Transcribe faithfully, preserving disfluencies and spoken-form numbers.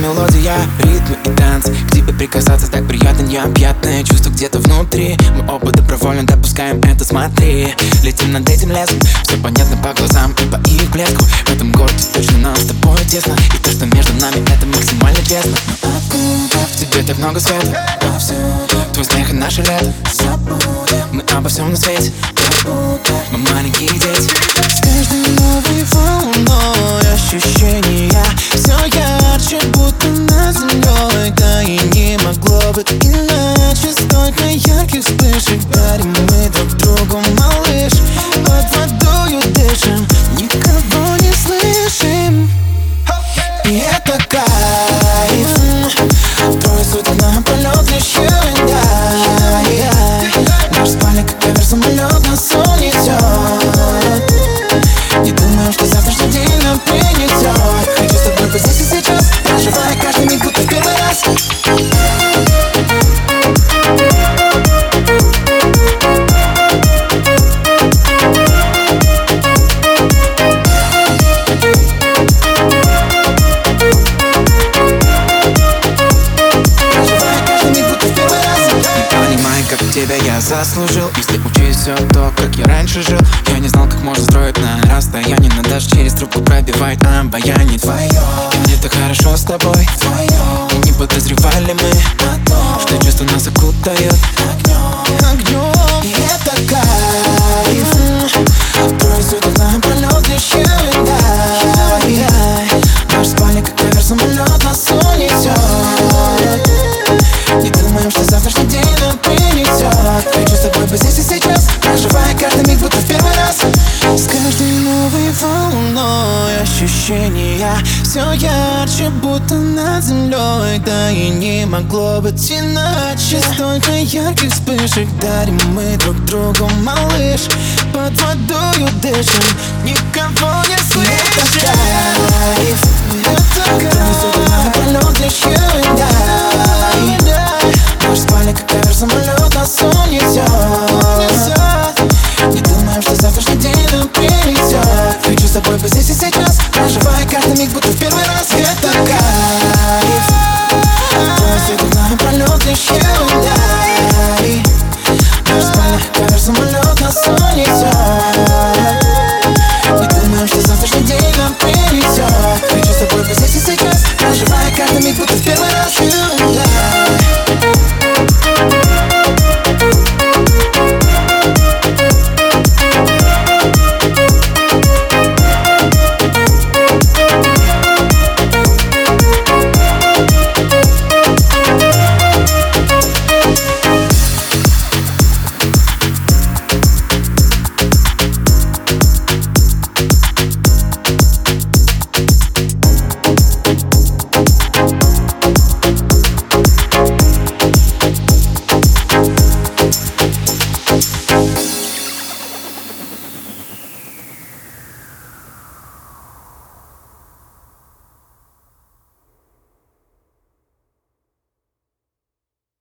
мелодия, ритмы и танцы. К тебе прикасаться так приятно, необъятное чувство где-то внутри. Мы оба добровольно допускаем это, смотри. Летим над этим лесом, все понятно по глазам и по их блеску. В этом городе точно нам с тобой тесно, и то, что между нами, это максимально честно. В тебе так много света, твой смех и наше лето. Мы обо всем на свете, мы маленькие дети. С каждой новой волной ощущения все ярче, будто над землей. Да и не могло быть иначе. Столько ярких вспышек дарим мы друг другу, малыш. Под водою дышим, никого не слышим. И это кайф. Трое суток на полет лишь you and I. Наш спальник как авиасамолет нас унесет. Не думаю, что завтрашний день нам принесет. Хочу с тобой быть здесь и сейчас, проживая каждый миг, будто в первый раз. Тебя я заслужил, если учусь все то, как я раньше жил. Я не знал, как можно строить на расстоянии, но даже через трубку пробивает обаяние твое. И мне так хорошо с тобой вдвоем. И не подозревали мы, что чувства нас окутают огнем. И это кайф. Трое суток на полет лишь you and I. Наш спальник как авиасамолет нас унесет. Не думаем, что завтрашний день нам принесет. Хочу с тобой быть здесь и сейчас, проживая каждый миг, будто в первый раз. С каждой новой волной ощущения все ярче, будто над землей. Да и не могло быть иначе. Столько ярких вспышек дарим мы друг другу, малыш. Под водою дышим, никого не слышим. Это кайф. Это кайф. Лишь you and I. Наш спальник как авиасамолет нас унесет. Не думаем, что завтрашний день нам принесет. Хочу с тобой быть здесь и сейчас.